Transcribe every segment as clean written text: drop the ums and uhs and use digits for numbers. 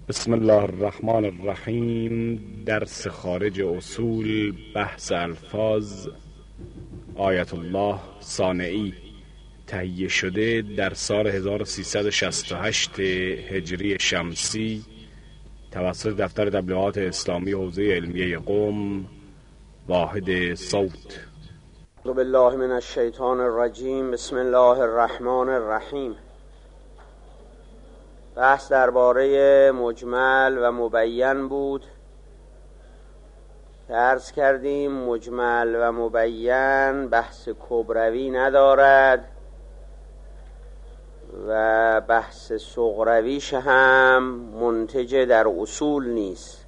بسم الله الرحمن الرحیم. درس خارج اصول، بحث الفاظ. آیت الله صانعی، تهیه شده در سال 1368 هجری شمسی توسط دفتر تبلیغات اسلامی حوزه علمیه قم، واحد صوت. اعوذ بالله من الشیطان الرجیم. بسم الله الرحمن الرحیم. بحث درباره مجمل و مبین بود که عرض کردیم مجمل و مبین بحث کبروی ندارد و بحث صغرویش هم منتج در اصول نیست،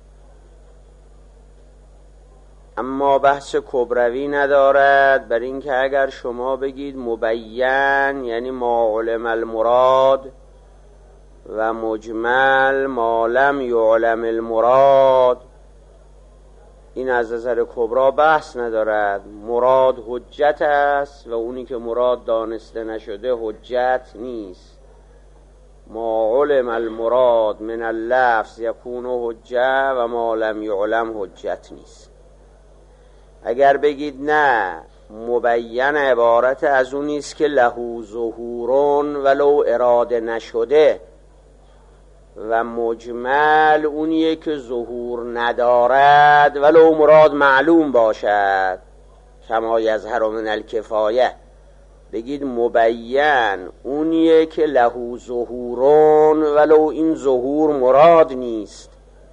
اما بحث کبروی ندارد. بر این که اگر شما بگید مبین یعنی ما علم المراد و مجمل ما لم یعلم المراد، این از نظر کبرا بحث ندارد. مراد حجت است و اونی که مراد دانسته نشده حجت نیست. ما علم المراد من اللفظ یکون حجه و ما لم یعلم حجت نیست. اگر بگید نه مبین عبارت از اون نیست که له ظهورون ولو اراده نشده و مجمل اونیه که ظهور ندارد ولو مراد معلوم باشد، کما یظهر من الکفایه. بگید مبین اونیه که له ظهورون ولو این ظهور مراد نیست.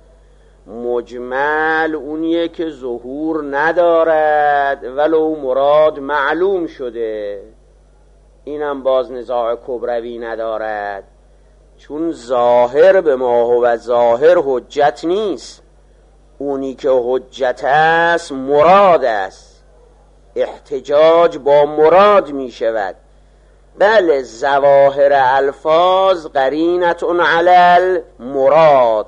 مجمل اونیه که ظهور ندارد ولو مراد معلوم شده، اینم باز نزاع کبروی ندارد، چون ظاهر به ما هو ظاهر حجت نیست. اونی که حجت است مراد است، احتجاج با مراد می شود. بله ظواهر الفاظ قرینتون علی المراد.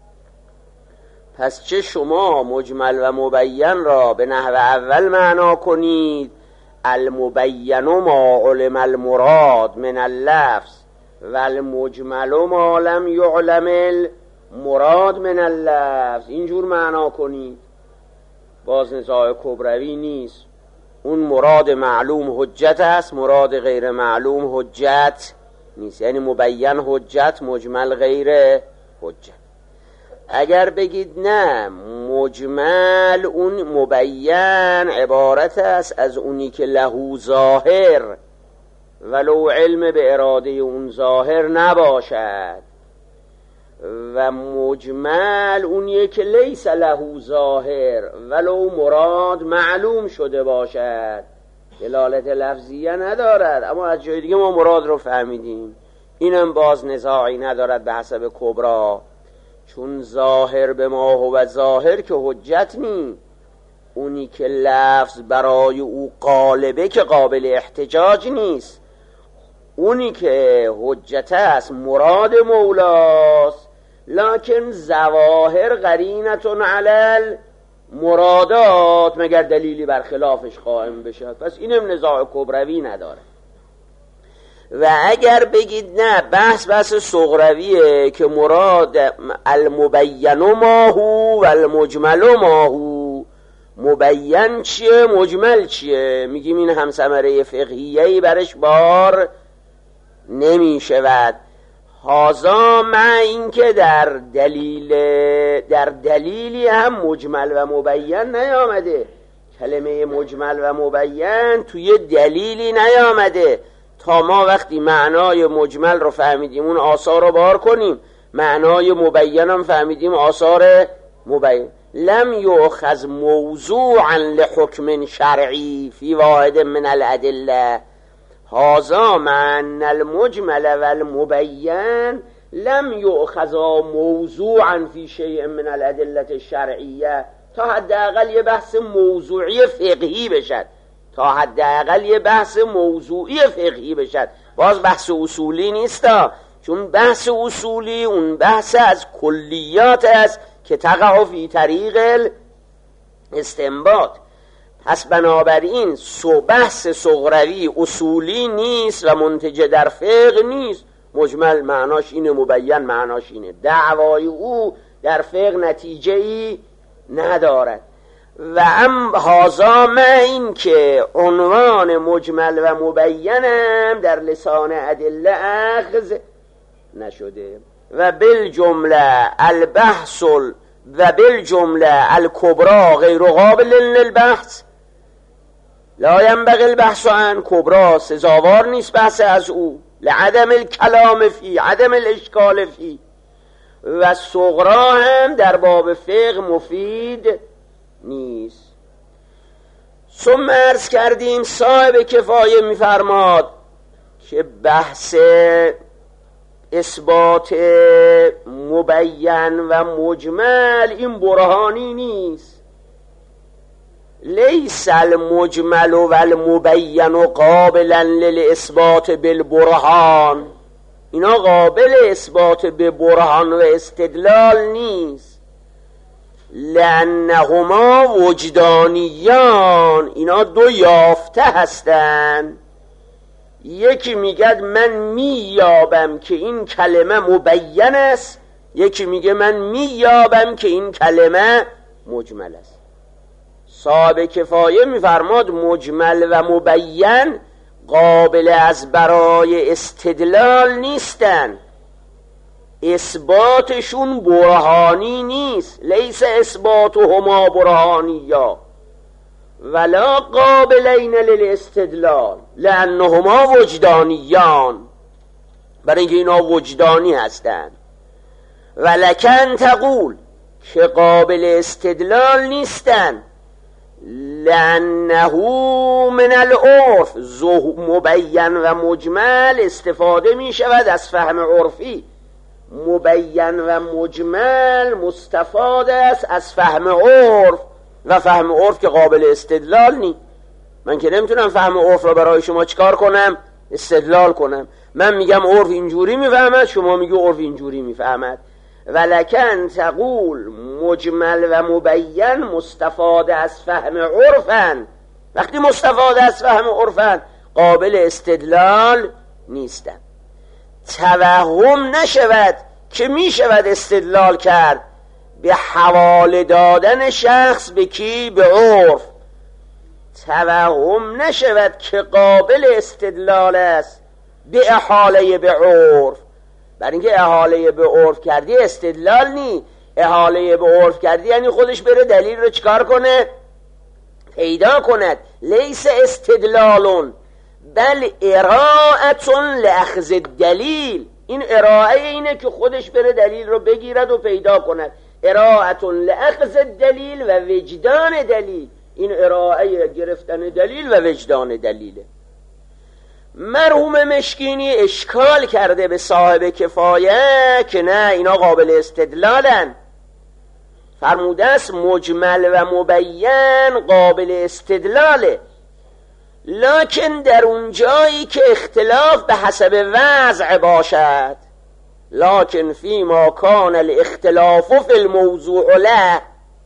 پس چه شما مجمل و مبین را به نحو اول معنا کنید المبین ما علم المراد من اللفظ و المجمل ما لم یعلم المراد من اللفظ، اینجور معنا کنید، باز نزاع کبروی نیست. اون مراد معلوم حجت است، مراد غیر معلوم حجت نیست، یعنی مبین حجت، مجمل غیر حجت. اگر بگید نه مجمل اون مبین عبارت است از اونی که له ظاهر ولو علم به اراده اون ظاهر نباشد، و مجمل اونیه که لیس له ظاهر ولو مراد معلوم شده باشد، دلالت لفظیه ندارد اما از جای دیگه ما مراد رو فهمیدیم، اینم باز نزاعی ندارد به حسب کبرا، چون ظاهر به ما هو ظاهر که حجت نی. اونی که لفظ برای او غالبه که قابل احتجاج نیست. اونی که حجت است مراد مولاست، لکن ظواهر قرینتون علی المرادات مگر دلیلی بر خلافش قائم بشد. پس اینم نزاع کبروی نداره. و اگر بگید نه بحث صغرویه که مراد المبین ما هو و المجمل ما هو، مبین چیه مجمل چیه، میگیم این هم ثمره فقهیه‌ای برش بار نمی شود. هازا مع این که در دلیلی هم مجمل و مبین نیامده، کلمه مجمل و مبین توی دلیلی نیامده تا ما وقتی معنای مجمل رو فهمیدیم اون آثار رو بار کنیم، معنای مبین هم فهمیدیم آثار مبین. لم یؤخذ موضوعا لحکم شرعی فی واحد من الادله، هذا معنى المجمل والمبين لم يؤخذ موضوعا في شيء من الادله الشرعیه، تا حداقل یه بحث موضوعی فقهی بشد، تا حداقل یه بحث موضوعی فقهی بشد. باز بحث اصولی نیستا، چون بحث اصولی اون بحث از کلیات است که تقع فی طریق الاستنباط. پس بنابراین بحث صغروی اصولی نیست و منتج در فقه نیست، مجمل معناش اینه، مبین معناش اینه. دعوای او در فقه نتیجه ای ندارد. و هذا من این که عنوان مجمل و مبینم در لسان ادله اخذ نشده. و بالجمله البحث و بالجمله الکبرى غیر قابل للبحث لا ينبغي البحث عن. کبرا سزاوار نیست بحث از او، لعدم الکلام فی، عدم الاشکال فی. و صغرا هم در باب فقه مفید نیست. ثم عرض کردیم صاحب کفایه میفرماد که بحث اثبات مبین و مجمل این برهانی نیست. لیس المجمل و المبین قابلا للاثبات بالبرهان. اینا قابل اثبات به برهان و استدلال نیست. لانهما وجدانیان، اینا دو یافته هستند. یکی میگه من مییابم که این کلمه مبین است، یکی میگه من مییابم که این کلمه مجمل است. صاحب کفایه میفرماد مجمل و مبین قابل از برای استدلال نیستن، اثباتشون برهانی نیست. لیس اثباتهما برهانیا ولا قابلین للاستدلال لانهما وجدانیان، برای اینکه اینا وجدانی هستند. ولکن تقول که قابل استدلال نیستن، لانه من العرف مبین و مجمل استفاده می شود از فهم عرفی. مبین و مجمل مستفاد است از فهم عرف، و فهم عرف که قابل استدلال نی. من که نمیتونم فهم عرف را برای شما چکار کنم؟ استدلال کنم. من میگم عرف اینجوری میفهمد، شما میگی عرف اینجوری میفهمد. ولکن تقول مجمل و مبین مستفاد از فهم عرفن. وقتی مستفاد از فهم عرفن قابل استدلال نیستن. توهم نشود که میشود استدلال کرد به حواله دادن شخص به کی؟ به عرف. توهم نشود که قابل استدلال است به احاله به عرف. برای اینکه احاله به عرف کردی استدلال نی. احاله به عرف کردی یعنی خودش بره دلیل رو چکار کنه؟ پیدا کند. لیس استدلالون بل اراءتون لاخذ الدلیل. این ارائه اینه که خودش بره دلیل رو بگیرد و پیدا کند. اراءتون لاخذ الدلیل و وجدان دلیل. این ارائه گرفتن دلیل و وجدان دلیله. مرحوم مشکینی اشکال کرده به صاحب کفایه که نه اینا قابل استدلالن. فرموده است مجمل و مبین قابل استدلاله، لکن در اون جایی که اختلاف به حسب وضع باشد. لکن فیما کان الاختلاف فی الموضوع له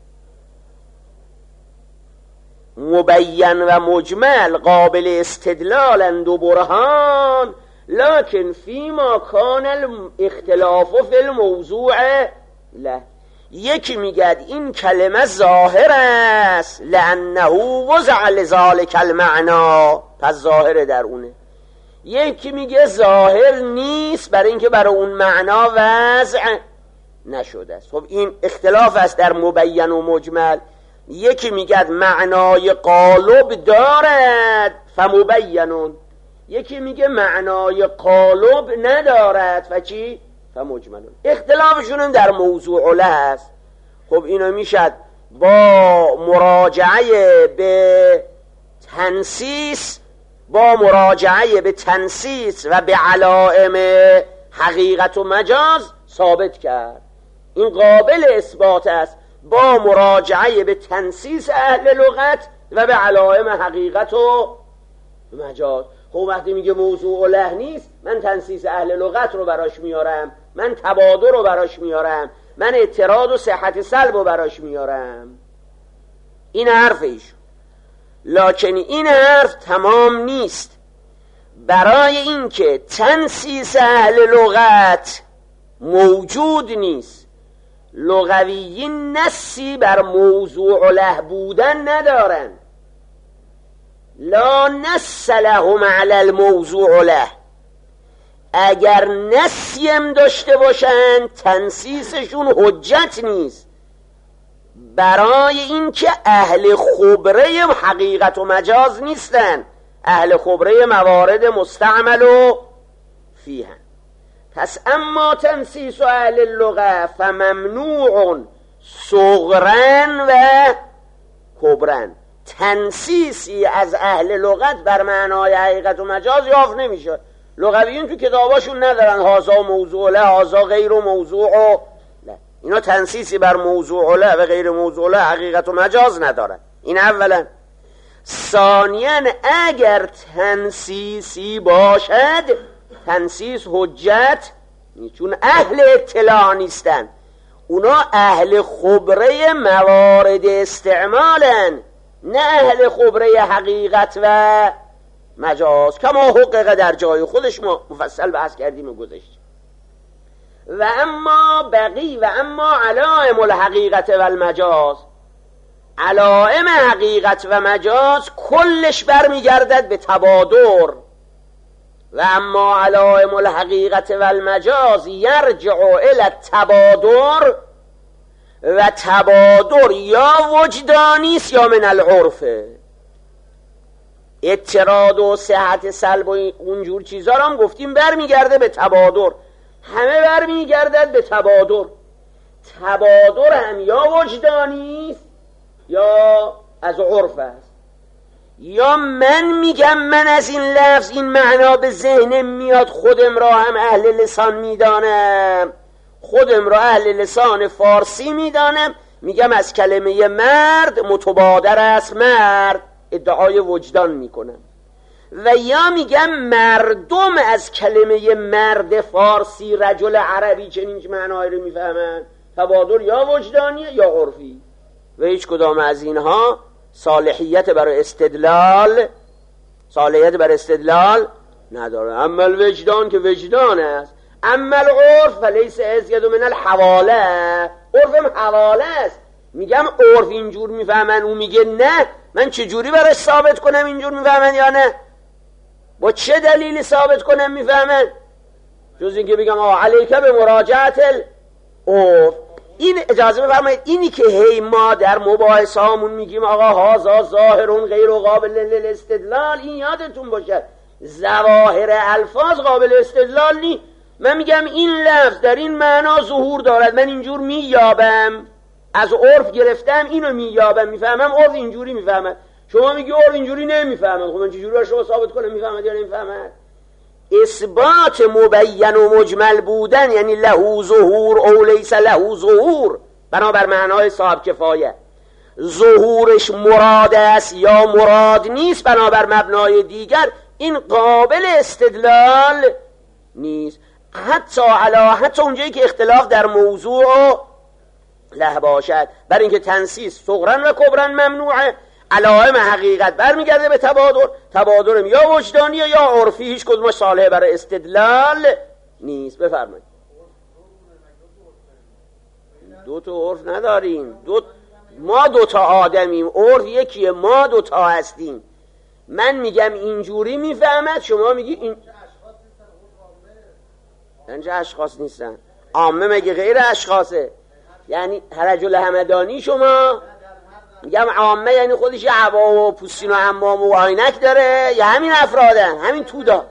مبین و مجمل قابل استدلالند و برهان، لکن فیما کان الاختلاف فی الموضوع له. یکی میگه این کلمه ظاهر است لانه وضع لذالک المعنا، پس ظاهر در اونه. یکی میگه ظاهر نیست برای اینکه برای اون معنا وضع نشده است. خب این اختلاف است در مبین و مجمل. یکی میگه معنای قالب دارد فمبینون، یکی میگه معنای قالب ندارد فچی؟ فمجملون. اختلافشون در موضوع له است. خب اینو میشد با مراجعه به تنسیس، با مراجعه به تنسیس و به علائم حقیقت و مجاز ثابت کرد. این قابل اثبات است با مراجعه به تنسیس اهل لغت و به علائم حقیقت و مجاز. خب وقتی میگه موضوع له نیست، من تنسیس اهل لغت رو براش میارم، من تبادر رو براش میارم، من اعتراض و صحت سلب رو براش میارم. این حرف ایشون. لکن این حرف تمام نیست. برای اینکه تنسیس اهل لغت موجود نیست، لغویین نسی بر موضوع له بودن ندارن، لا نس لهم علی الموضوع له. اگر نسیم داشته باشن تنسیسشون حجت نیست، برای اینکه اهل خبره حقیقت و مجاز نیستن، اهل خبره موارد مستعمل و فیهن. پس اما تنسیس و اهل اللغه فممنوع صغرن و کبرن. تنسیسی از اهل لغت بر معنای حقیقت و مجاز یافت نمیشه. لغویون تو کتاباشون ندارن هازا موضوع له، هازا غیر موضوع له. اینا تنسیسی بر موضوع له و غیر موضوع له حقیقت و مجاز ندارن. این اولا. ثانیاً اگر تنسیسی باشد تنسیس حجت نیست، چون اهل اطلاع نیستن، اونا اهل خبره موارد استعمالن، نه اهل خبره حقیقت و مجاز. کما حقیقه در جای خودش ما مفصل بحث کردیم و گذاشتیم. و اما علائم الحقیقت و المجاز، علائم حقیقت و مجاز کلش برمیگردد به تبادر. و اما علائم الحقیقت و المجاز یرجع الی التبادر، و تبادر یا وجدانی است یا من العرفه. اعتراض و صحت سلب و اونجور چیزا رو هم گفتیم برمیگرده به تبادر، همه برمیگردد به تبادر. تبادر هم یا وجدانی است یا از عرف است. یا من میگم من از این لفظ این معنا به ذهنم میاد، خودم را هم اهل لسان میدانم، خودم را اهل لسان فارسی میدانم، میگم از کلمه مرد متبادر است مرد، ادعای وجدان میکنم. و یا میگم مردم از کلمه مرد فارسی رجل عربی چنین معنایی رو میفهمن، تبادر یا وجدانیه یا عرفی. و هیچ کدام از اینها صالحیت برای استدلال نداره. اما الوجدان که وجدان است، اما العرف فلیس ازید من الحواله، عرفم حواله است. میگم عرف اینجور میفهمن، اون میگه نه، من چجوری براش ثابت کنم اینجور میفهمن یا نه؟ با چه دلیلی ثابت کنم میفهمن؟ جز اینکه بگم علیکه به مراجعت العرف. این اجازه بفرمایید، اینی که هی ما در مباحثه هامون میگیم آقا هازا ظاهرون غیر قابل للاستدلال، این یادتون باشه ظواهر الفاظ قابل استدلال نی. من میگم این لفظ در این معنا ظهور دارد، من اینجور مییابم، از عرف گرفتم اینو مییابم میفهمم، عرف اینجوری میفهمم. شما میگی عرف اینجوری نمیفهمم، خب من چجوری برای شما ثابت کنم میفهمد یا نمیفهمد؟ اثبات مبین و مجمل بودن یعنی له ظهور او لیس له ظهور، بنابر معنای صاحب کفایه. ظهورش مراد است یا مراد نیست بنابر مبنای دیگر، این قابل استدلال نیست. حتی اونجایی که اختلاف در موضوع له باشد، برای اینکه تنسیس صغرن و کبرن ممنوعه، علائم حقیقت برمیگرده به تبادر، تبادرم یا وجدانی یا عرفی، هیچ کدومش صالح برای استدلال نیست. بفرمایید. دو تا عرف نداریم، ما دو تا آدمیم، عرف یکیه، ما دو تا هستیم. من میگم اینجوری میفهمد، شما میگی این اینجا اشخاص نیستن. عامه مگه غیر اشخاصه؟ یعنی رجل همدانی شما میگم عامه یعنی خودش یه هوا و پوستین و حمام و عینک داره، یا همین افرادن، همین تودا.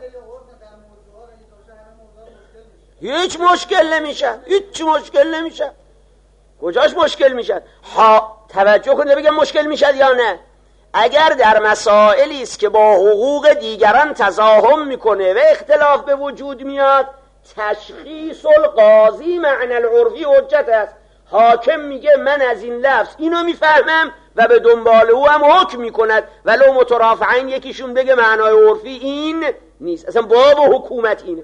هیچ مشکل نمیشه. کجاش مشکل میشه؟ توجه کنید بگم مشکل میشه یا نه. اگر در مسائلی است که با حقوق دیگران تزاحم میکنه و اختلاف به وجود میاد، تشخیص القاضی معنی العرفی حجت است. حاکم میگه من از این لفظ اینو میفهمم و به دنبال او هم حکم میکند، ولو مترافعین یکیشون بگه معنای عرفی این نیست. اصلا باب حکومت اینه.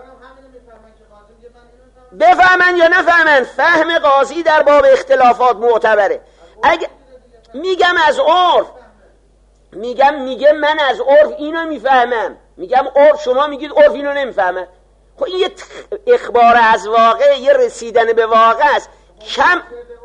بفهمن یا نفهمن، فهم قاضی در باب اختلافات معتبره. اگه میگم از عرف، میگه من از عرف اینو میفهمم، میگم عرف، شما میگید عرف اینو نمیفهمه. خب این یه اخبار از واقع، یه رسیدن به واقع است. کم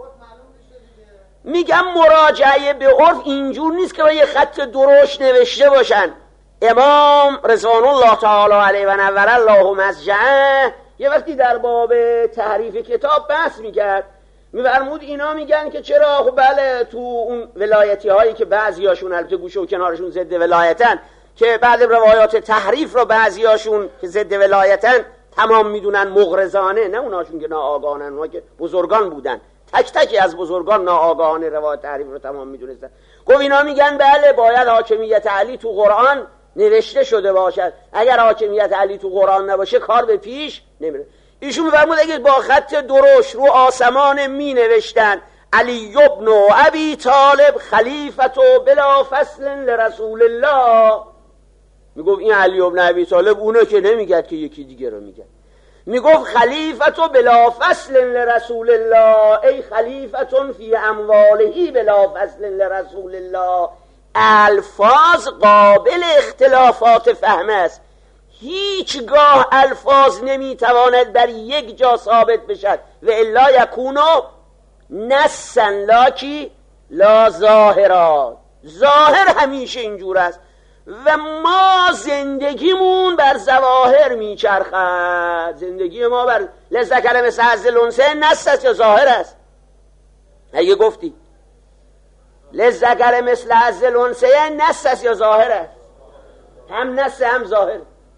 میگم مراجعه به عرف اینجور نیست که با یه خط درشت نوشته باشن. امام رضوان الله تعالی علیه و نور الله مسجعه یه وقتی در باب تحریف کتاب بحث میکرد، میفرمود اینا میگن که چرا، خب بله تو اون ولایتی هایی که بعضیاشون البته گوشه و کنارشون ضد ولایتن، که بعد روایات تحریف رو بعضیاشون که ضد ولایتن تمام میدونن مغرضانه، نه اوناشون که ناآگاهن، اونها که بزرگان بودن، تک تکی از بزرگان ناآگاهانه روایات تحریف رو تمام میدونستن. گفت اینا میگن بله باید حاکمیت علی تو قرآن نوشته شده باشد، اگر حاکمیت علی تو قرآن نباشه کار به پیش نمیره. ایشون میفرمود اگه با خط درشت رو آسمان می نوشتن علی ابن ابی طالب خلیفت بلا فصل لرسول الله، میگفت این علی ابن ابی طالب اونه که نمیگد که یکی دیگه رو میگه، میگفت خلیفت بلا فصل لرسول الله ای خلیفت فی اموالهی بلا فصل لرسول الله. الفاظ قابل اختلافات فهم است، هیچگاه الفاظ نمیتواند در یک جا ثابت بشد و الا یکونو نسا لاکی لا ظاهرات. ظاهر همیشه اینجور است و ما زندگیمون بر ظواهر میچرخد. زندگی ما بر لذکر مثل حظ الانثیین نس است یا ظاهر است؟ اگه گفتی لذکر مثل حظ الانثیین نس است یا ظاهر است؟ هم نس هم ظاهر.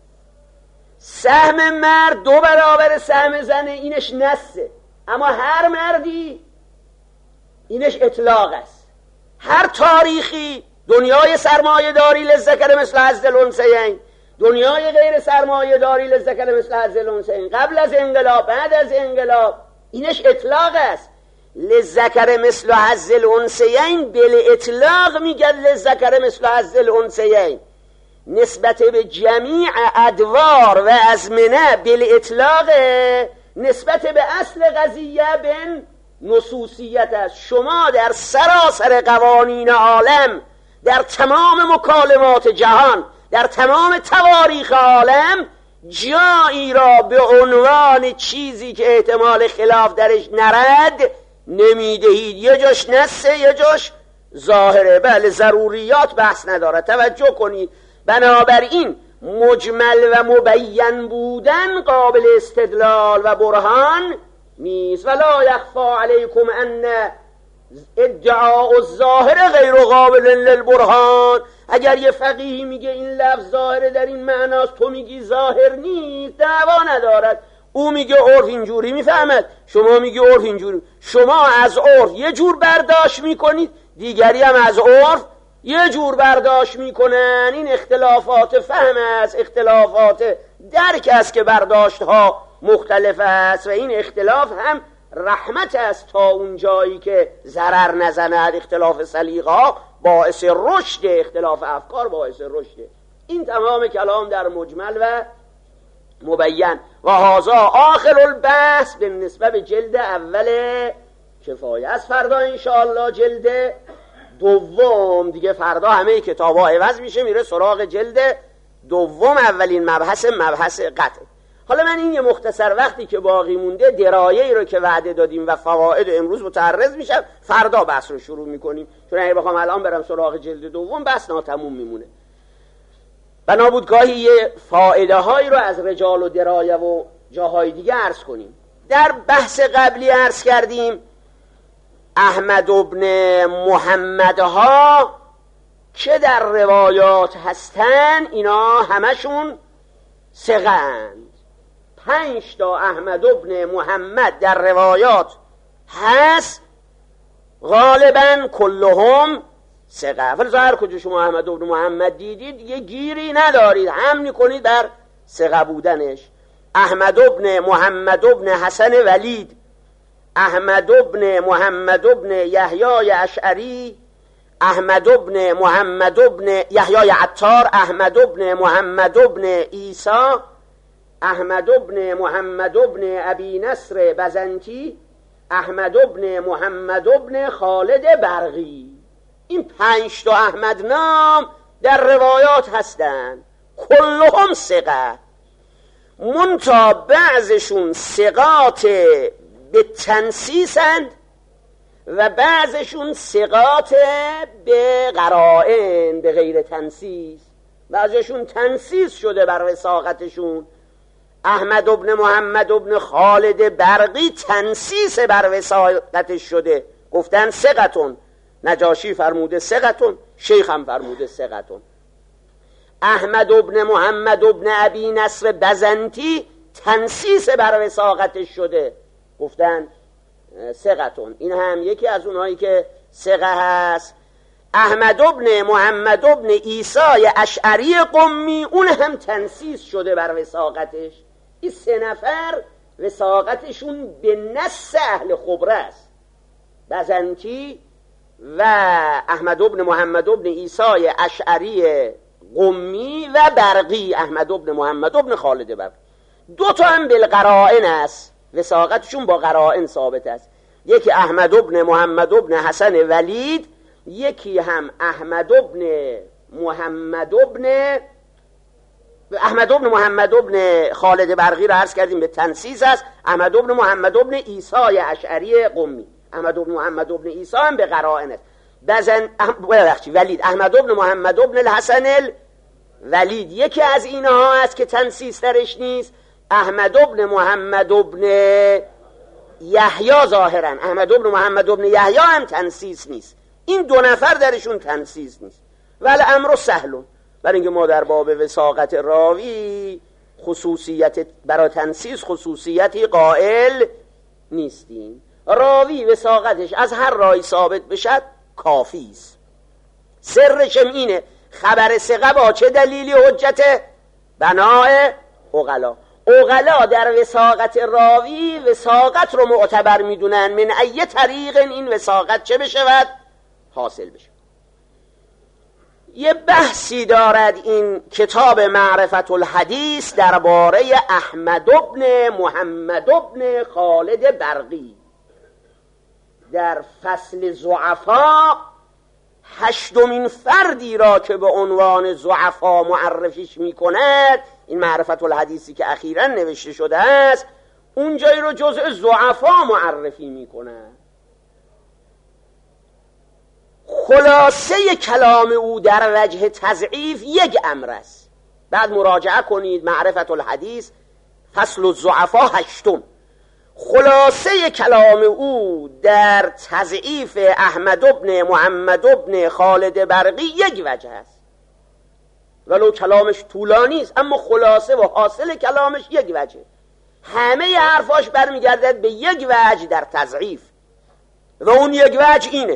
سهم مرد 2 برابر سهم زنه، اینش نسه، اما هر مردی اینش اطلاق است. هر تاریخی دنیای سرمایه داری لذکر مثل حظ الانثیین، دنیای غیر سرمایه داری لذکر مثل حظ الانثیین، قبل از انقلاب بعد از انقلاب، اینش اطلاق است. لذکر مثل حظ الانثیین بل اطلاق میگن لذکر مثل حظ الانثیین، نسبت به جمیع ادوار و ازمنه بل اطلاق، نسبت به اصل قضیه بن نصوصیت است. شما در سراسر قوانین عالم، در تمام مکالمات جهان، در تمام تواریخ عالم جایی را به عنوان چیزی که احتمال خلاف درش نرد نمیدهید. یه جاش نسه، یه جاش ظاهره. بله ضروریات بحث ندارد، توجه کنید. بنابراین مجمل و مبین بودن قابل استدلال و برهان نیست. ولا یخفا علیکم ان ادعاء الظاهر غیر قابل للبرهان. اگر یه فقیهی میگه این لفظ ظاهره در این معناست، تو میگی ظاهر نیست، دعوا ندارد. او میگه عرف اینجوری میفهمد، شما میگی عرف اینجوری. شما از عرف یه جور برداشت میکنید، دیگری هم از عرف یه جور برداشت میکنن. این اختلافات فهم است، اختلافات درک است که برداشت ها مختلف است و این اختلاف هم رحمت است تا اون جایی که ضرر نزند. اختلاف سلیقه ها باعث رشد، اختلاف افکار باعث رشد. این تمام کلام در مجمل و مبین. و هذا آخر البحث به نسبت به جلد اول کفایه. از فردا انشاءالله جلد دوم دیگه، فردا همه کتاب ها عوض میشه، میره سراغ جلد دوم. اولین مبحث قطع. حالا من این یه مختصر وقتی که باقی مونده درایه‌ای رو که وعده دادیم و فواید امروز متعرض میشم، فردا بحث رو شروع میکنیم، چون اگه بخوام الان برم سراغ جلد دوم بحث ناتموم میمونه. بنابود گاهی یه فائده هایی رو از رجال و درایه و جاهای دیگه عرض کنیم. در بحث قبلی عرض کردیم احمد ابن محمد ها که در روایات هستن اینا همشون ثقه اند. 5 تا احمد ابن محمد در روایات هست، غالبا کلهم ثقه. ولی هر کجا شما احمد ابن محمد دیدید یه گیری ندارید، حمل کنید بر ثقه بودنش. احمد ابن محمد ابن حسن ولید، احمد ابن محمد ابن یحیی اشعری، احمد ابن محمد ابن یحیی عطار، احمد ابن محمد ابن عیسی، احمد ابن محمد ابن ابی نصر بزنتی، احمد ابن محمد ابن خالد برقی. این 5 تا احمد نام در روایات هستند. کلهم ثقه، منتها بعضشون ثقات به تنسیسند و بعضشون ثقات به قرائن به غیر تنسیس. بعضشون تنسیس شده بر وثاقتشون. احمد ابن محمد ابن خالد برقی تنسیس بر وثاقتش شده، گفتن ثقتون، نجاشی فرموده ثقتون، شیخ هم فرموده ثقتون. احمد ابن محمد ابن ابی نصر بزنتی تنسیس بر وثاقتش شده، گفتن ثقتون. این هم یکی از اونهایی که ثقه هست. احمد ابن محمد ابن عیسی اشعری قمی، اون هم تنسیس شده بر وثاقتش. این 3 نفر وثاقتشون به نص اهل خبره است، بزنتی و احمد ابن محمد ابن عیسی اشعری قمی و برقی، احمد ابن محمد ابن خالد برقی. 2 تا هم بالقرائن است، وثاقتشون با قرائن ثابت است. یکی احمد ابن محمد ابن حسن ولید، یکی هم احمد ابن محمد ابن خالد برقی را عرض کردیم به تنسیس است. احمد ابن محمد ابن عیسی اشعری قمی، احمد ابن محمد ابن عیسی هم به قرائن است. ولید، احمد ابن محمد ابن الحسن ولید یکی از اینها است که تنسیس درش نیست. احمد ابن محمد ابن یحیی، ظاهرا احمد ابن محمد ابن یحیی هم تنسیس نیست. این 2 نفر درشون تنسیس نیست. ولی امر سهلون، برای اینکه ما در باب وثاقت راوی خصوصیت برای تنسیس خصوصیتی قائل نیستیم. راوی وثاقتش از هر راهی ثابت بشد کافی است. سرش اینه خبر ثقه با چه دلیلی حجت؟ بنای عقلا. عقلا در وثاقت راوی وثاقت رو معتبر میدونن، من ای طریق این وثاقت چه بشود؟ حاصل بشه. یه بحثی دارد این کتاب معرفت الحدیث درباره احمد ابن محمد ابن خالد برقی. در فصل ضعفا 8مین فردی را که به عنوان ضعفا معرفیش میکند، این معرفت الحدیثی که اخیراً نوشته شده است، اونجایی رو جزء ضعفا معرفی میکند. خلاصه کلام او در وجه تضعیف یک امر است. بعد مراجعه کنید معرفت الحدیث فصل الضعفا 8. خلاصه کلام او در تضعیف احمد ابن محمد ابن خالد برقی یک وجه است، ولو کلامش طولانی است، اما خلاصه و حاصل کلامش یک وجه. همه حرفاش برمیگردد به یک وجه در تضعیف، و اون یک وجه اینه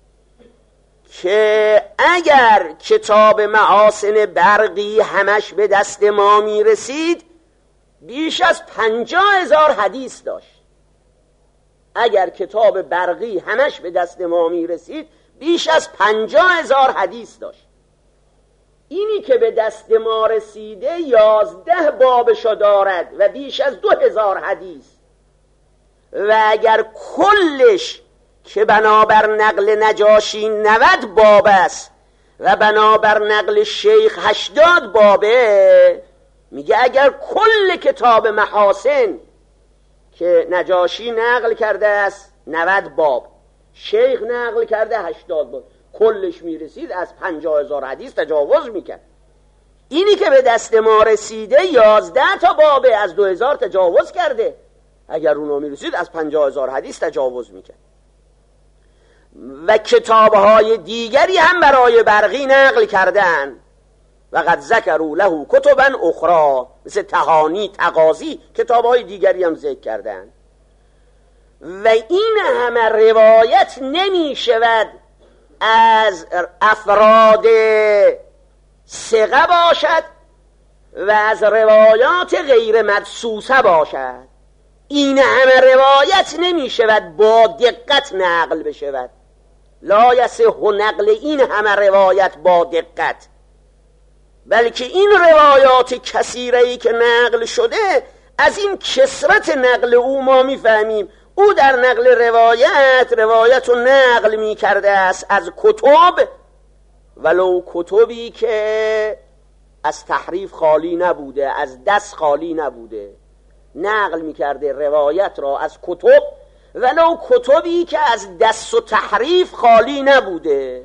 که اگر کتاب محاسن برقی همش به دست ما میرسید بیش از 50,000 حدیث داشت. اگر کتاب برقی همش به دست ما میرسید بیش از 50,000 حدیث داشت. اینی که به دست ما رسیده 11 بابشو دارد و بیش از 2000 حدیث، و اگر کلش که بنابر نقل نجاشی 90 باب است و بنابر نقل شیخ 80 بابه، میگه اگر کل کتاب محاسن که نجاشی نقل کرده است 90 باب، شیخ نقل کرده 80 باب، کلش میرسید از 50,000 حدیث تجاوز میکرد. اینی که به دست ما رسیده 11 تا بابه، از 2000 تجاوز کرده. اگر اونو میرسید از 50,000 حدیث تجاوز میکرد. و کتابهای دیگری هم برای برقی نقل کردن، و قد ذکروا له کتبا اخرى، مثل تهانی، تقاضی، کتابهای دیگری هم ذکر کردن. و این همه روایت نمی شود از افراد ثقه باشد و از روایات غیر مدسوسه باشد. این همه روایت نمی شود با دقت نقل بشود. لا یصح نقل این همه روایت با دقت، بلکه این روایات کثیره‌ای که نقل شده، از این کثرت نقل او ما میفهمیم او در نقل روایت و نقل میکرده است از کتب، ولو کتبی که از تحریف خالی نبوده، از دست خالی نبوده، نقل میکرده روایت را از کتب، ولو کتبی که از دست و تحریف خالی نبوده،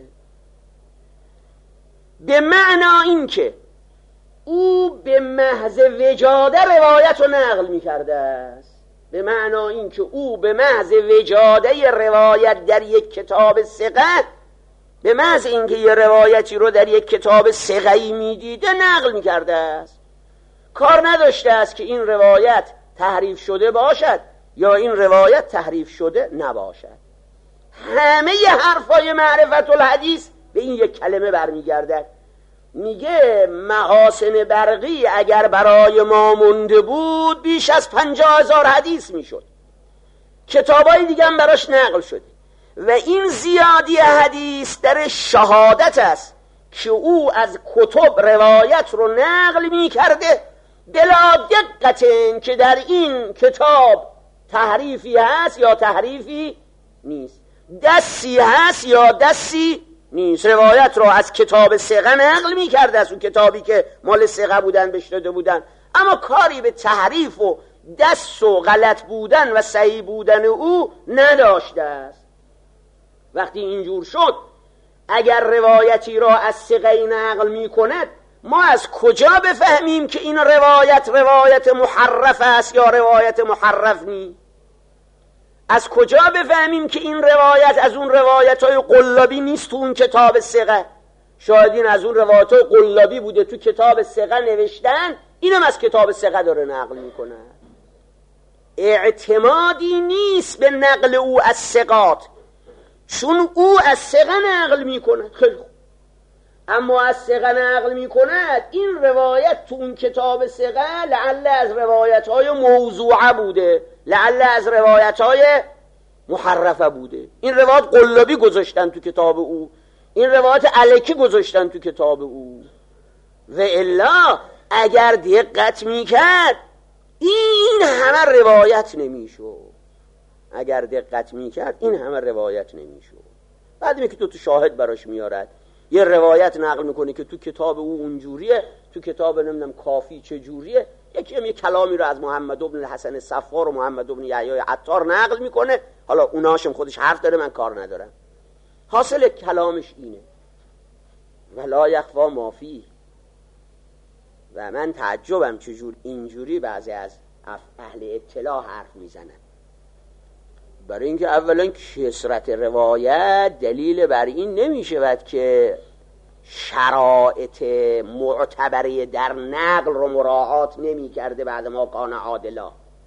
به معنا این که او به محض وجاده روایت رو نقل میکرده است، به معنا این که او به محض وجاده روایت در یک کتاب ثقه، به محض اینکه یه روایتی رو در یک کتاب ثقه‌ای میدیده نقل میکرده است، کار نداشته است که این روایت تحریف شده باشد یا این روایت تحریف شده نباشد. همه حرفای معرفت الحدیث به این یک کلمه برمیگردد. میگه محاسن برقی اگر برای ما مونده بود بیش از 50,000 حدیث میشد، کتابای دیگه هم براش نقل شده و این زیادی حدیث در شهادت است که او از کتب روایت رو نقل میکرده بلا دقت که در این کتاب تحریفی هست یا تحریفی نیست، دستی هست یا دستی نیست. روایت رو از کتاب ثقه نقل میکرده، از اون کتابی که مال ثقه بودن بهش داده بودن، اما کاری به تحریف و دست و غلط بودن و صحیح بودن او نداشته است. وقتی اینجور شد اگر روایتی را از ثقه نقل میکند ما از کجا بفهمیم که این روایت محرف است یا روایت محرف نیست؟ از کجا بفهمیم که این روایت از اون روایت‌های قلابی نیست تو اون کتاب ثقه؟ شاید این از اون روایت‌های قلابی بوده تو کتاب ثقه نوشتن، اینم از کتاب ثقه داره نقل میکنه. اعتمادی نیست به نقل او از ثقات، چون او از ثقه نقل میکنه. خیلی خوب، اما از ثقه نقل میکند این روایت تو اون کتاب ثقه لعل از روایت‌های موضوعه بوده، لعل از روایت‌های محرفه بوده. این روایت قلابی گذاشتن تو کتاب او، این روایت الکی گذاشتن تو کتاب او. و الا اگر دقت میکرد این همه روایت نمیشد، اگر دقت میکرد این همه روایت نمیشد. بعد میگه تو شاهد براش میارد، یه روایت نقل میکنه که تو کتاب او اونجوریه، تو کتاب نمیدونم کافی چه جوریه، یه کلامی رو از محمد بن الحسن صفار و محمد بن یحیی عطار نقل میکنه، حالا اوناشم خودش حرف داره، من کار ندارم. حاصل کلامش اینه ولا یخفی ما فیه. و من تعجبم چجور اینجوری بعضی از اهل اطلاع حرف میزنن. برای اینکه اولا کثرت روایت دلیل بر این نمیشود که شرایط معتبره در نقل رو مراعات نمی کرده بعد ما کان عادلا.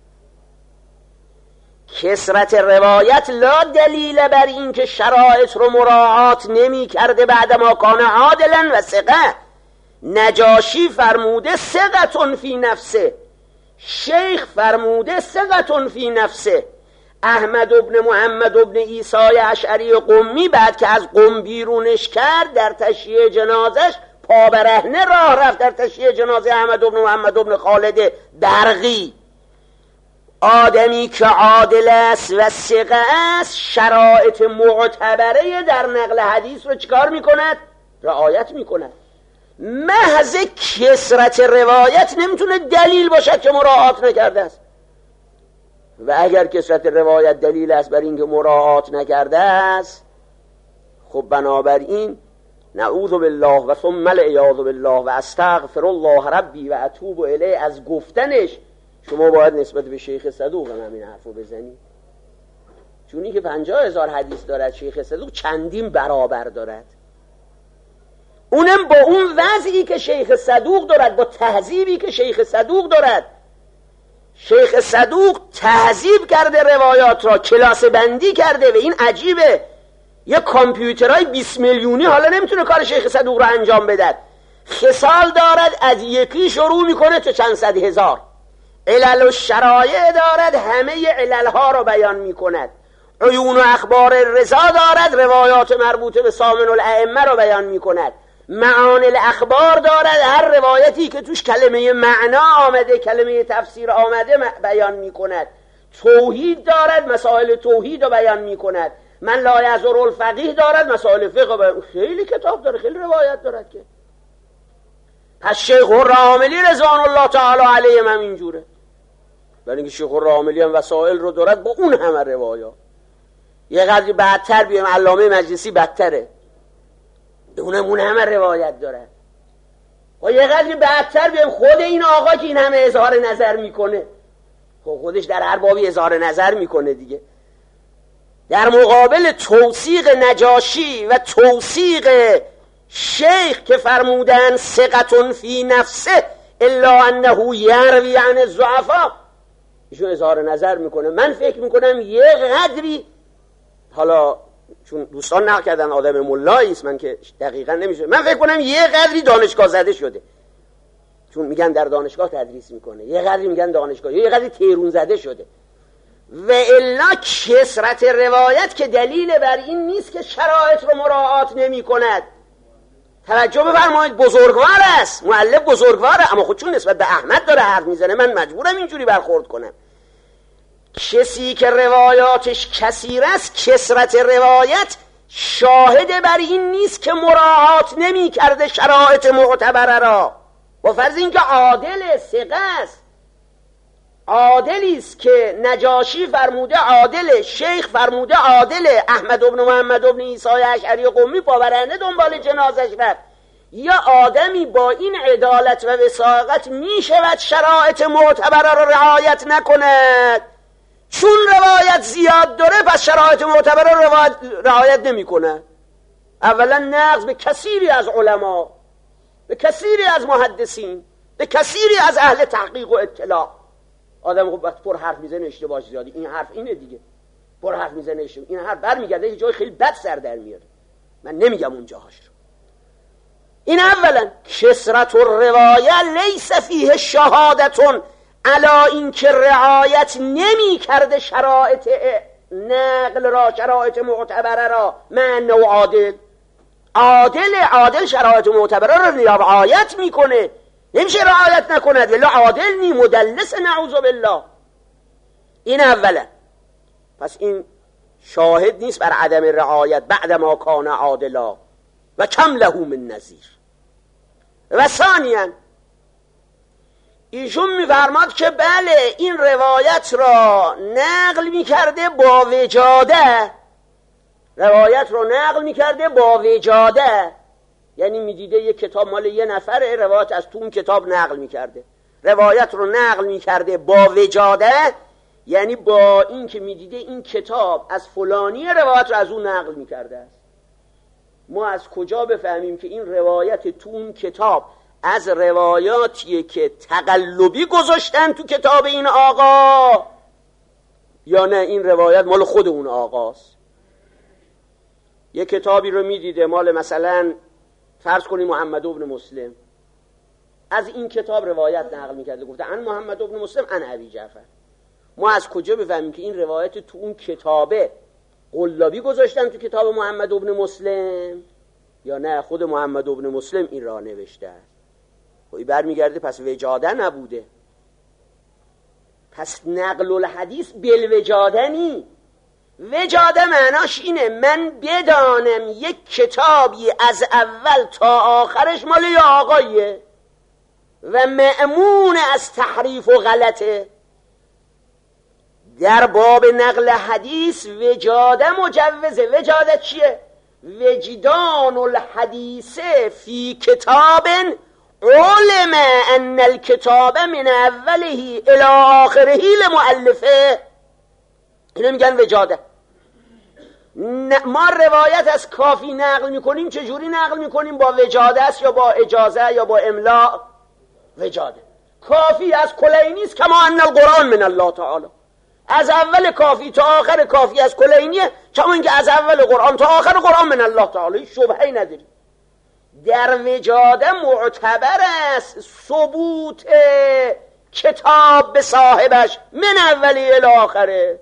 کثرت روایت لا دلیل بر این که شرایط رو مراعات نمی کرده بعد ما کان عادلا و ثقه. نجاشی فرموده ثقتون فی نفسه، شیخ فرموده ثقتون فی نفسه. احمد ابن محمد ابن عیسی اشعری قمی بعد که از قم بیرونش کرد در تشییع جنازش پا برهنه راه رفت در تشییع جنازه احمد ابن محمد ابن خالد برقی. آدمی که عادل است و ثقه است شرایط معتبره در نقل حدیث رو چیکار میکند؟ رعایت میکند. محض کثرت روایت نمیتونه دلیل باشد که مراعات نکرده است. و اگر کثرت روایت دلیل است بر اینکه مراعات نکرده است، خب بنابراین نعوذ بالله و ثم العیاذ بالله و استغفر الله ربی و اتوب الیه از گفتنش شما باید نسبت به شیخ صدوق هم همین حرفو بزنید. چونی که 50,000 حدیث دارد شیخ صدوق چندین برابر دارد، اونم با اون وضعی که شیخ صدوق دارد، با تهذیبی که شیخ صدوق دارد. شیخ صدوق تهذیب کرده روایات را، کلاس بندی کرده و این عجیبه. یه کامپیوترهای 20 میلیونی حالا نمیتونه کار شیخ صدوق را انجام بده. خصال دارد از یکی شروع میکنه تا چند صد هزار. علل و شرایع دارد همه عللها را بیان میکند. عیون و اخبار رضا دارد روایات مربوطه به سامن الائمه را بیان میکند. معانی الاخبار دارد هر روایتی که توش کلمه معنا آمده کلمه تفسیر آمده بیان میکند. توحید دارد مسائل توحید رو بیان میکند. من لا یضر الفقیه دارد مسائل فقه بیان. خیلی کتاب داره، خیلی روایت دارد که پس شیخ الراملی رضوان الله تعالی علیهم هم اینجوره، برای اینکه شیخ الراملی هم وسائل رو دارد با اون همه روایات. یه قدری بدتر بیایم، علامه مجلسی بدتره، اون همه روایت داره. و یه قدری بدتر بیایم، خود این آقا که این همه اظهار نظر میکنه، خودش در هر بابی اظهار نظر میکنه دیگه، در مقابل توثیق نجاشی و توثیق شیخ که فرمودن ثقة فی نفسه الا انه یروی عن الضعفاء، ایشون اظهار نظر میکنه. من فکر میکنم یه قدری، حالا چون دوستان نقل کردن آدم ملایی است، من که دقیقا نمیشه، من فکر کنم یه قدری دانشگاه زده شده، چون میگن در دانشگاه تدریس میکنه، یه قدری میگن دانشگاه، یه قدری تیرون زده شده. و الا کثرت روایت که دلیل بر این نیست که شرایط رو مراعات نمی کند. توجه بفرمایید، بزرگوار است، مؤلف بزرگواره، اما خود چون نسبت به احمد داره حرف میزنه من مجبورم اینجوری برخورد کنم. کسی که روایاتش کثیر است، کثرت روایت شاهد بر این نیست که مراعات نمی کرده شرایط معتبره را. با فرض اینکه عادل ثقه است، عادلی است که نجاشی فرموده عادل، شیخ فرموده عادل، احمد بن محمد بن عیسی اشعری قمی پاورنده دنبال جنازش رفت، یا آدمی با این عدالت و وثاقت می شود شرایط معتبره را رعایت نکند؟ چون روایت زیاد داره پس شرایط معتبره را رعایت نمی کنه. اولا نقض به کثیری از علما، به کثیری از محدثین، به کثیری از اهل تحقیق و اطلاع. آدم خب وقت پر حرف میزنه اشتباهش زیادی، این حرف اینه دیگه، پر حرف میزنه اشتباه، این حرف برمیگرده یه جای خیلی بد سر در میاره، من نمیگم اون جاهاش رو. این اولا. کثرت الروایه لیس فیه شهادتون علی این که رعایت نمی کرده شرایط نقل را، شرایط معتبره را. من نوع عادل شرایط معتبره را رعایت میکنه، نمیشه رعایت نکند، ولی عادل نی، مدلس نعوذ بالله. این اولا. پس این شاهد نیست بر عدم رعایت بعد ما کان عادلا و کم له من نظیر. و ثانیاً ایشون میفرماد که بله این روایت را نقل میکرده با وجاده، روایت را نقل میکرده با وجاده، یعنی میدیده یک کتاب مال یه نفره، روایت از تو اون کتاب نقل میکرده. روایت رو نقل میکرده با وجاده، یعنی با این که میدیده این کتاب از فلانی روایت رو از اون نقل میکرده است. ما از کجا بفهمیم که این روایت تو اون کتاب از روایاتیه که تقلبی گذاشتن تو کتاب این آقا، یا نه این روایت مال خود اون آقاست؟ یه کتابی رو میدیده مال مثلا فرض کنیم محمد بن مسلم، از این کتاب روایت نقل میکرده، گفته ان محمد بن مسلم ان ابی جعفر. ما از کجا بفهمیم که این روایت تو اون کتابه قلابی گذاشتن تو کتاب محمد بن مسلم، یا نه خود محمد بن مسلم این را نوشته است؟ خب این برمیگرده پس وجاده نبوده، پس نقل الحدیث بالوجاده نی. وجاده معناش اینه من بدانم یک کتابی از اول تا آخرش مال یه آقاییه و مأمون از تحریف و غلطه. در باب نقل حدیث وجاده مجوزه. وجاده چیه؟ وجدان الحدیث فی کتاب علم ان الکتاب من اوله الى آخره لمؤلفه، اینو میگن وجاده. ما روایت از کافی نقل میکنیم، چجوری نقل میکنیم؟ با وجاده است یا با اجازه یا با املاء؟ وجاده. کافی از کلینی است کما ان القرآن من الله تعالی، از اول کافی تا آخر کافی از کلینیه، کما اینکه از اول قرآن تا آخر قرآن من الله تعالی، شبهه‌ای نداری. در وجاده معتبر است ثبوت کتاب به صاحبش من اولی الی آخره.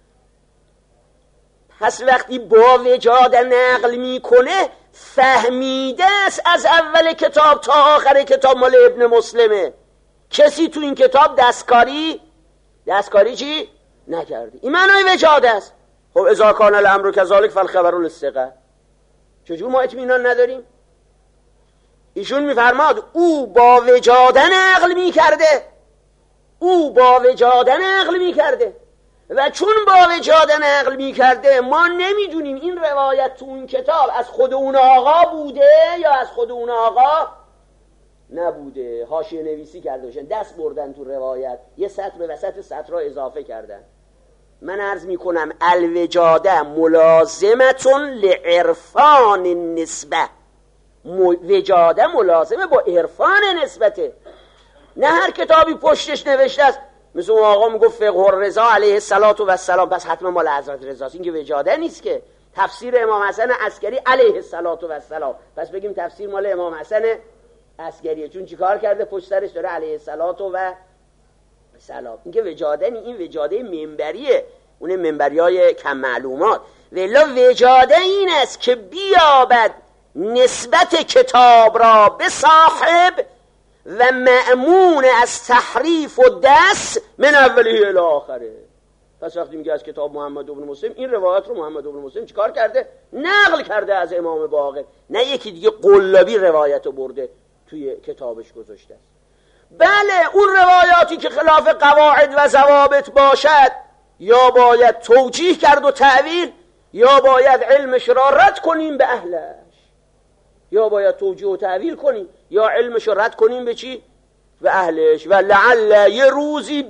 پس وقتی با وجاده نقل میکنه فهمیده است از اول کتاب تا آخر کتاب مال ابن مسلمه، کسی تو این کتاب دستکاری چی؟ نکرده. این معنای وجاده است. خب اذا کان الامر کذالک فالخبر للثقه، چجور ما اطمینان نداریم؟ ایشون میفرماد او با وجاده نقل میکرده، او با وجاده نقل میکرده و چون با وجاده نقل میکرده ما نمیدونیم این روایت تو اون کتاب از خود اون آقا بوده یا از خود اون آقا نبوده. حاشیه نویسی کرده باشن، دست بردن تو روایت، یه سطر به وسط سطر را اضافه کردن. من عرض میکنم الوجاده ملازمتون لعرفان النسبه، وجاده ملازمه با عرفان نسبته، نه هر کتابی پشتش نوشته است مثل اون آقا میگفت فقه الرضا علیه السلام پس حتما مال حضرت رضاست. این که وجاده نیست که. تفسیر امام حسن عسکری علیه السلام پس بگیم تفسیر مال امام حسن عسکریه، چون چیکار کرده پشت سرش داره علیه السلام. این که وجاده نی، این وجاده منبریه، اون منبریای کم معلومات. ولی وجاده این است که بیابد نسبت کتاب را به صاحب و مأمون از تحریف و دست من اوله الی آخره. پس وقتی میگه از کتاب محمد بن مسلم، این روایت رو محمد بن مسلم چیکار کرده؟ نقل کرده از امام باقر، نه یکی دیگه قلابی روایت رو برده توی کتابش گذاشته است. بله اون روایاتی که خلاف قواعد و ضوابط باشد یا باید توجیه کرد و تعویل یا باید علمش را رد کنیم به اهلش، یا باید توجیه و تعویل کنیم یا علمش را رد کنیم به چی؟ به اهلش. و لعل یه روزی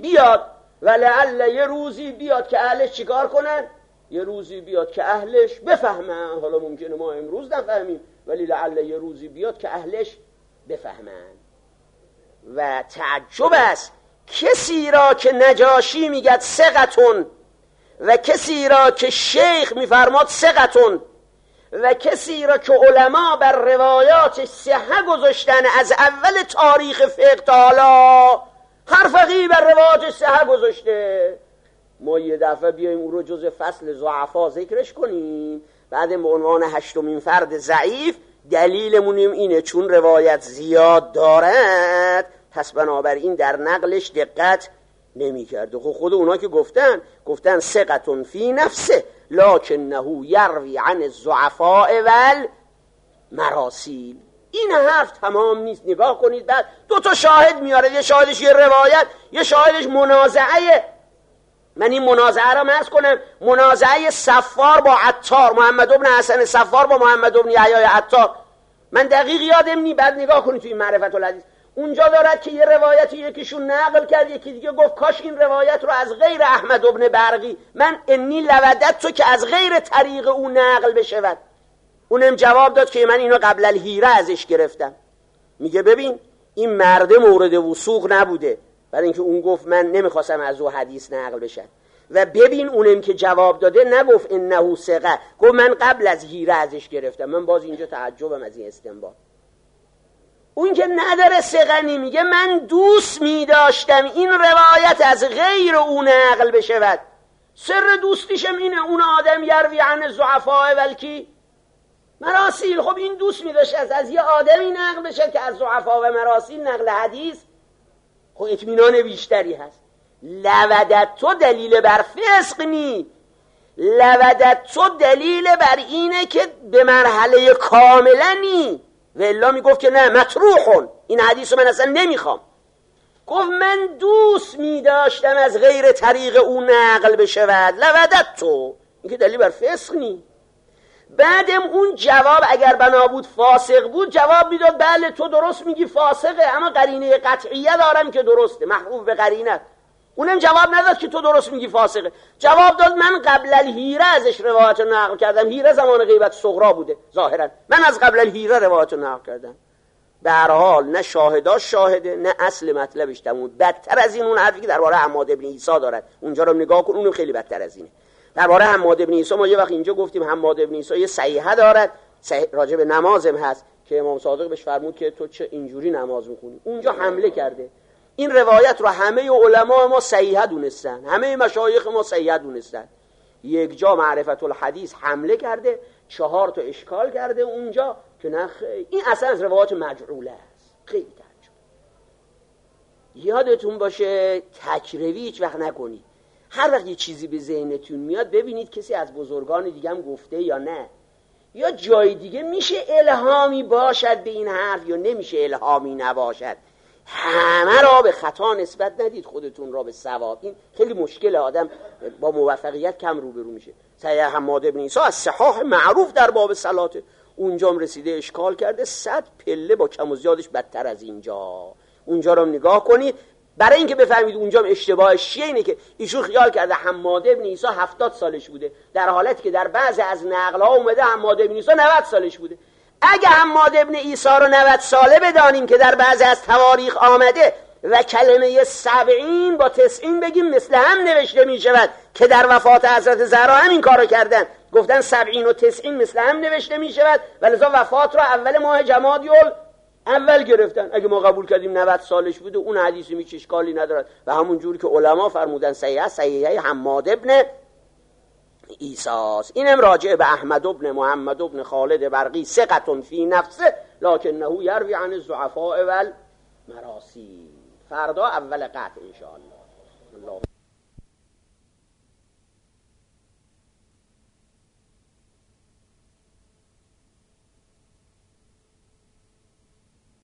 بیاد که اهلش چیکار کنن؟ یه روزی بیاد که اهلش بفهمن. حالا ممکنه ما امروز نفهمیم، ولی لعل یه روزی بیاد که اهلش بفهمن. و تعجب است کسی را که نجاشی میگد ثقتون و کسی را که شیخ میفرماد ثقتون و کسی را که علما بر روایات صحه گذاشتن از اول تاریخ فقه تا حالا، هر فقیه بر روایات صحه گذاشته. ما یه دفعه بیایم او رو جز فصل ضعفا ذکرش کنیم، بعد به عنوان 8مین فرد ضعیف دلیلمونیم اینه چون روایت زیاد دارد پس بنابراین در نقلش دقت نمی کرده. خود اونا که گفتن ثقتون فی نفسه لکنه یروی عن الضعفاء والمراسیل. این حرف تمام نیست. نگاه کنید، بعد 2 شاهد میاره، یه شاهدش یه روایت، یه شاهدش منازعه. من این منازعه را مرز کنم، منازعه صفار با عطار، محمد بن حسن صفار با محمد بن یحیی عطار. من دقیق یادم نی، بعد نگاه کنید توی معرفت الحدیث اونجا دارد که یه روایتی یکیشون نقل کرد، یکی دیگه گفت کاش این روایت رو از غیر احمد بن برقی، من انی لودت تو که از غیر طریق اون نقل بشود. اونم جواب داد که من اینو قبل الهیره ازش گرفتم. میگه ببین این مرد مورد وثوق نبوده، برای اینکه اون گفت من نمیخواستم از او حدیث نقل بشن. و ببین اونم که جواب داده نگفت انه ثقه، گفت من قبل از هیره ازش گرفتم. من باز اینجا تعجبم از این استنباط. اون که نداره ثقه میگه من دوست میداشتم این روایت از غیر اون نقل بشود. سر دوستیشم اینه اون آدم یروی عن الضعفاء والکی مراسیل. خب این دوست میداشت از یه آدمی نقل بشه که از ضعفا و مراسیل نقل حدیث، خب اطمینان بیشتری هست. لودت تو دلیل بر فسق نی، لودت تو دلیل بر اینه که به مرحله کاملا نی. و الا میگفت که نه مطروحون، این حدیث رو من اصلا نمیخوام. گفت من دوست میداشتم از غیر طریق اون نقل بشود. لودت تو، این که دلیل بر فسق نی. بعدم اون جواب اگر بنا بود فاسق بود جواب میداد بله تو درست میگی فاسقه، اما قرینه قطعیه دارم که درسته، محفوظ به قرینه. اونم جواب نداد که تو درست میگی فاسقه، جواب داد من قبل الهیره ازش روایت نقل کردم. هیره زمان غیبت صغرا بوده ظاهرا، من از قبل الهیره روایت نقل کردم. به هر حال نه شاهداش شاهده نه اصل مطلبش تموم. بدتر از این اون حرفی که درباره حماد بن عیسی دارد اونجا رو نگاه کن، اونم خیلی بدتر از اینه. درباره حماد بن عیسی ما یه وقت اینجا گفتیم حماد بن عیسی یه صحیحه دارد، راجع به نمازم هست که امام صادق بهش فرمود که تو چه اینجوری نماز میخونی. اونجا حمله کرده. این روایت رو همه علما ما صحیحه دونستن، همه مشایخ ما صحیحه دونستن. یک جا معرفت الحدیث حمله کرده، 4 تا اشکال کرده اونجا که نه این اصلا از روایات مجعوله است. خیلی تعجب. یادتون باشه تکروی هیچ وقت نکنید. هر وقت یه چیزی به ذهنتون میاد ببینید کسی از بزرگان دیگه هم گفته یا نه. یا جای دیگه میشه الهامی باشد به این حرف یا نمیشه الهامی نباشد. همه را به خطا نسبت ندید، خودتون را به صواب. این خیلی مشکل، آدم با موفقیت کم روبرو میشه. سید حماد بن عیسی از صحاح معروف در باب صلاته، اونجام رسیده اشکال کرده 100 پله با کم و زیادش بدتر از اینجا. اونجا رو نگاه کنید برای اینکه بفهمید اونجام اشتباهش چیه. اینه که ایشون خیال کرده حماد بن عیسی 70 سالش بوده، در حالتی که در بعضی از نقل‌ها اومده حماد بن عیسی 90 سالش بوده. اگه حماد بن عیسی رو 90 ساله بدانیم که در بعضی از تواریخ آمده و کلمه 70 با 90 بگیم مثل هم نوشته می شود که در وفات حضرت زهرا همین کارو کردن، گفتن 70 و 90 مثل هم نوشته می شود و لذا وفات رو اول ماه جمادی اول گرفتن. اگه ما قبول کردیم 90 سالش بوده، اون حدیثی هیچ اشکالی ندارد و همون جوری که علما فرمودن صحیحه حماد بن عیسی. اینم راجع به احمد بن محمد بن خالد برقی، ثقة فی نفسه لکنه یروی عن الضعفاء والمراسی. فردا اول قطع ان شاء الله.